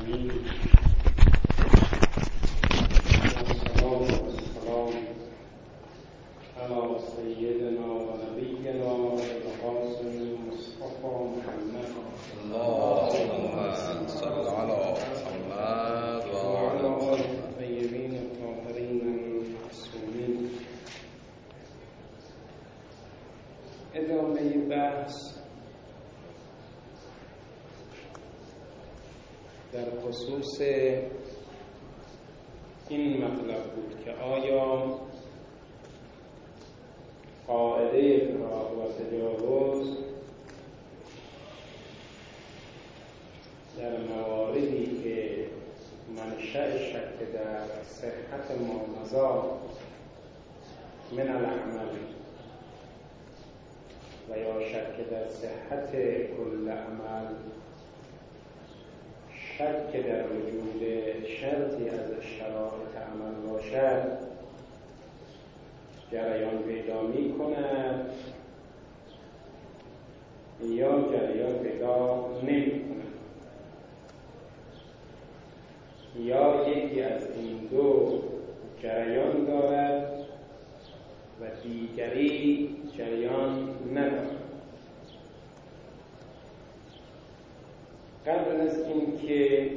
العالمين والصلاة والسلام على سيدنا ونبينا القاسم المصطفى محمد اللهم صل على محمد وعلى آله الطيبين الطاهرين المعصومين. ادامه بحث در خصوص این مطلب بود که آیا قاعده افراط و تجاوز در مواردی که منشأ شک در صحت ما مضی من العمل و یا شک در صحت کل عمل، شک در وجود شرطی از شرایط عمل باشد، جریان پیدا می کند یا جریان پیدا نمی کند، یا یکی از این دو جریان دارد و دیگری جریان ندارد. قبل از اینکه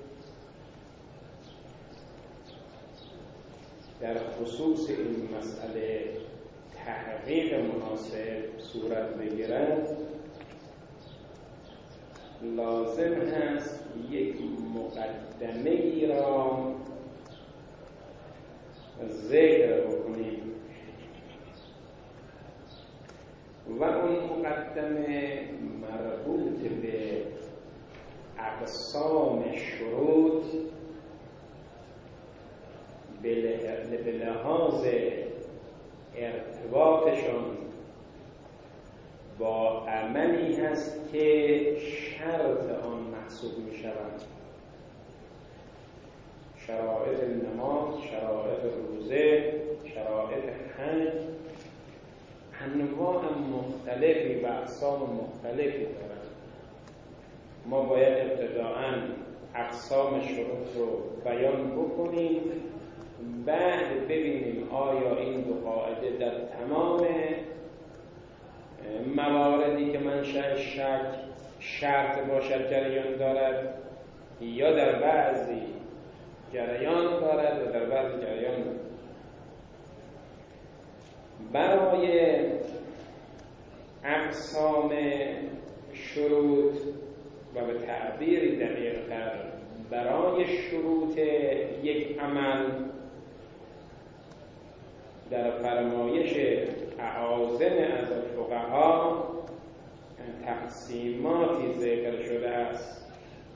در خصوص این مسئله تحقیق مناسب صورت بگیرد، لازم هست یک مقدمه ای را ذکر بکنیم و اون مقدمه مربوط به اقسام شروط به لحاظ ارتباطشان با عملی هست که شرط آن محسوب می شود. شرایط نماز، شرایط روزه، شرایط حج انواع مختلفی و اقسام مختلفی دارند. ما باید ابتداءً اقسام شروط رو بیان بکنیم، بعد ببینیم آیا این دو قاعده در تمام مواردی که منشأ شک شرط باشد جریان دارد یا در بعضی جریان دارد و در بعضی جریان دارد. برای اقسام شروط و به تعبیری دقیق‌تر برای شروط یک عمل در فرمایش اعاظم از الفقها تقسیماتی ذکر شده است.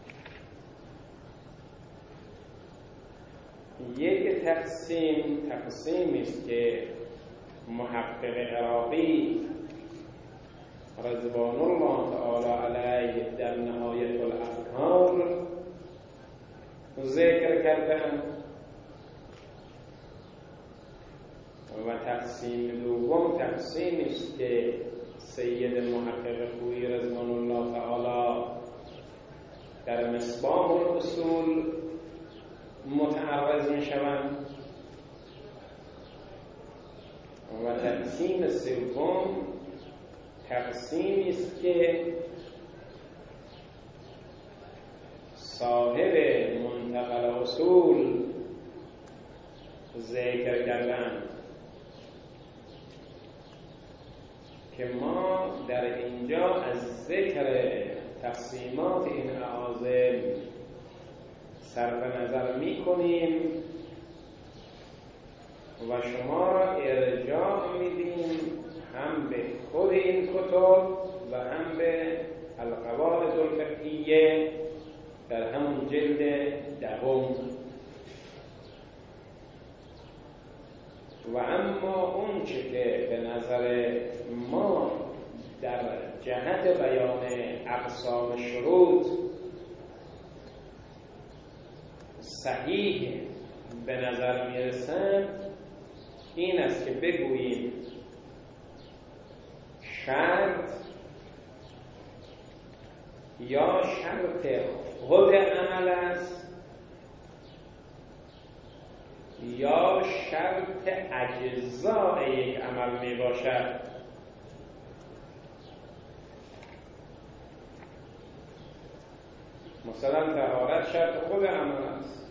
یک تقسیمی است که محقق عراقی رضوان الله تعالی علیه در نهایت الافکار ذکر کردند و تقسیم دوم تقسیمی است که سید محقق خویی رضوان الله تعالی در مصباح الاصول متعرض می شوند و تقسیم سوم تقسیمی است که صاحب منتقل اصول ذکر کردند که ما در اینجا از ذکر تقسیمات این اعاظم صرف نظر می کنیم و شما را ارجاع میدیم هم به خود این کتب و هم به القواعد الفقهیه در همون جلد دهم. و اما اون چه که به نظر ما در جهت بیان اقسام شروط صحیح به نظر میرسند این است که بگوییم شرط یا شرط خود عمل است اجزاء یک عمل می باشد. مثلا طهارت شرط خود عمل است،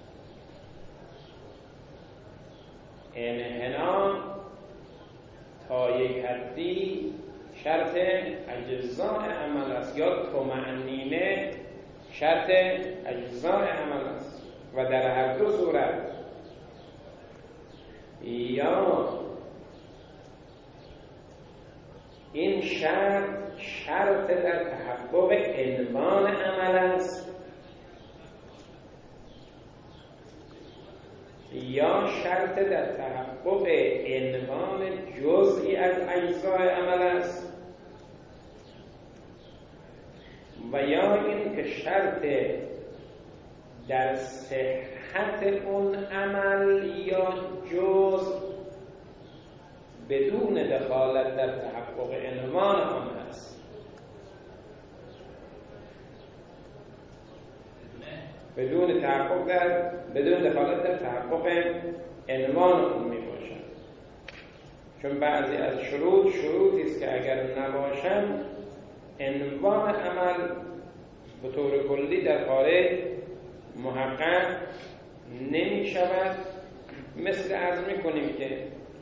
انحنا تا یک حدی شرط اجزاء عمل است، یا طمأنینه شرط اجزاء عمل است. و در هر دو صورت یا این شرط در تحقق عنوان عمل است، یا شرط در تحقق عنوان جزئی از اجزاء عمل است، و یا این که شرط در صحت اون عمل یا جزء بدون دخالت در تحقق عنوان آن است. بدون دخالت در تحقق عنوان اون می باشد. چون بعضی از شروطی است که اگر نباشند عنوان عمل به طور کلی در خارج محقق نمی شود. مثل عرض می کنیم که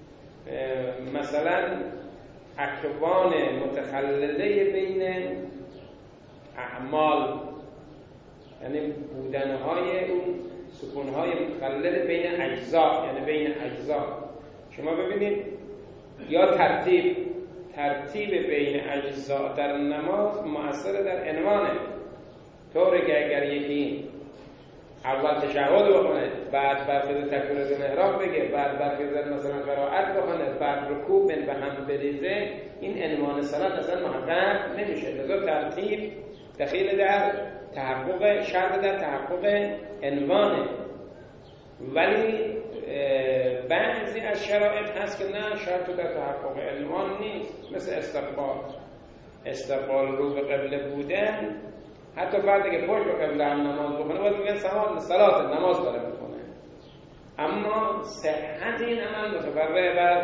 مثلا اکوان متخلله بین اعمال، یعنی بودنهای اون سکونهای متخلل بین اجزا، یعنی بین اجزا. شما ببینید یا ترتیب بین اجزا در نماز مؤثر در عنوانه، طوری که اگر یکی اول تشهد بخونه، بعد برخیز تکبیرات احرام بگه، بعد برخیز مثلا قرائت بخونه، بعد رکوع به هم بریزه، این عنوان صلات اصلا محقق نمیشه. لذا ترتیب دخیل در تحقق شرط در تحقق عنوانه. ولی بعضی از شرایط هست که نه، شرط در تحقق عنوان نیست. مثل استقبال رو به قبله بودن، حتی بعد که پشت به قبله هم نماز بخونه باید میگن صلات نماز داره بخونه، اما صحت این عمل متفرع بر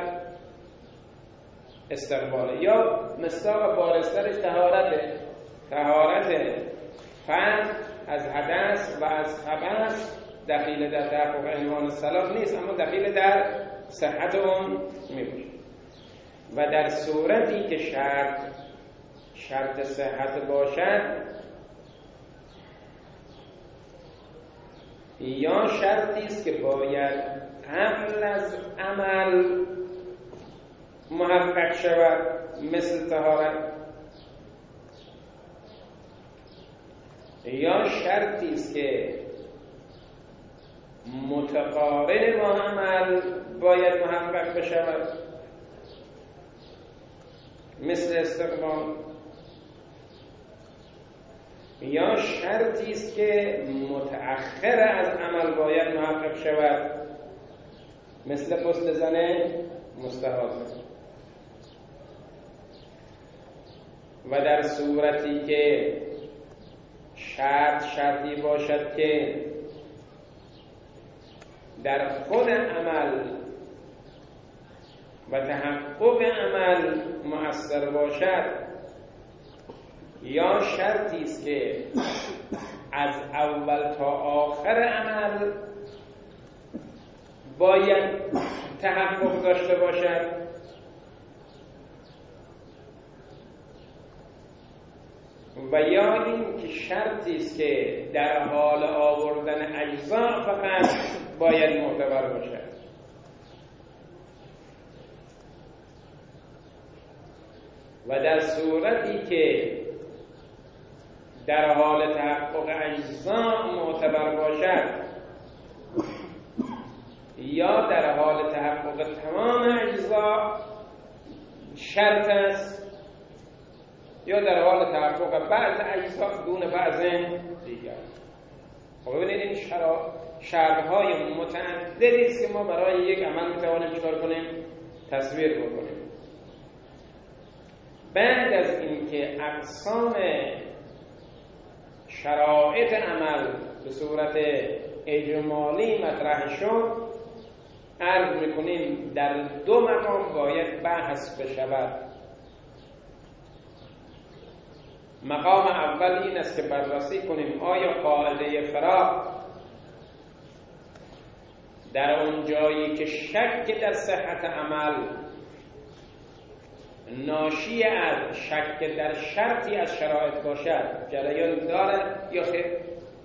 استقباله. یا مصداق بارسترش طهارت فرد از حدث و از خبث دخیل در تحقق عنوان صلات نیست، اما دخیل در صحت اون میباشه. و در صورتی که شرط صحت باشد، یا شرطی است که باید قبل از عمل محقق شود، مثل طهارت، یا شرطی است که متقارن با عمل باید محقق بشود، مثل استقبال، یا شرطی است که متأخر از عمل باید محقق شود، مثل غسل زن مستحاضه. و در صورتی که شرطی باشد که در خود عمل و تحقق عمل مؤثر باشد، یا شرطی است که از اول تا آخر عمل باید تحقق داشته باشد، و یا این که شرطی است که در حال آوردن اجزا فقط باید معتبر باشد. و در صورتی که در حال تحقق اجزا معتبر باشد، یا در حال تحقق تمام اجزا شرط است، یا در حال تحقق بعض اجزا دون بعض دیگر. خب ببینید این شرط‌های متعددی است که ما برای یک عمل میتوانیم چیکار کنیم؟ تصویر بکنیم. بعد از اینکه اقسام شرایط عمل به صورت اجمالی مطرح شد، عرض میکنیم در دو مقام باید بحث بشود. مقام اول این است که بررسی کنیم آیا قاعده فراق در اون جایی که شک در صحت عمل ناشی از شک در شرطی از شرایط باشد جریان دارد یا خیر.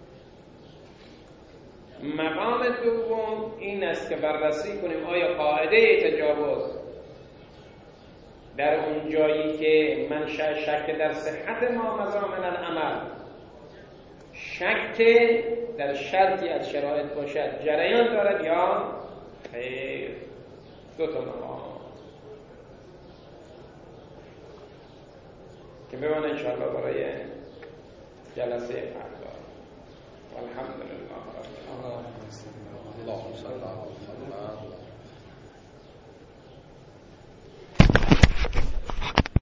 مقام دوم این است که بررسی کنیم آیا قاعده تجاوز در اون جایی که منشأ شک در صحت ما مضامن العمل شک در شرطی از شرایط باشد جریان دارد یا خیر. دو تا مقام که بمانه انشاءالله برای جلسه فردا. والحمدلله. اللهم صل على